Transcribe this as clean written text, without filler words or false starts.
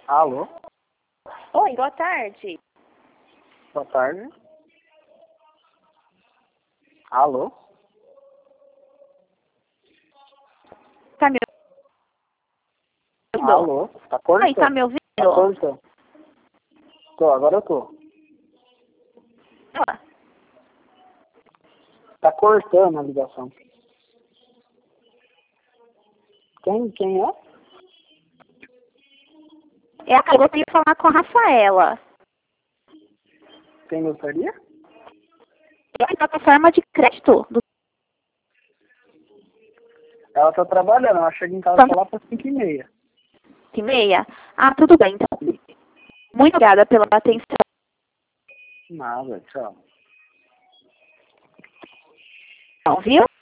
Alô? Oi, boa tarde. Boa tarde. Alô? Tá me ouvindo? Alô? Tá cortando? Oi, tá me ouvindo? Tá cortando. Agora eu tô. Ah, Tá cortando a ligação. Quem é? eu gostaria de falar com a Rafaela. Quem gostaria? É a plataforma de crédito do Ela tá trabalhando, ela chega em casa só lá para 5h30. 5h30? Ah, tudo bem, então. Muito obrigada pela atenção. Nada, tchau. Viu?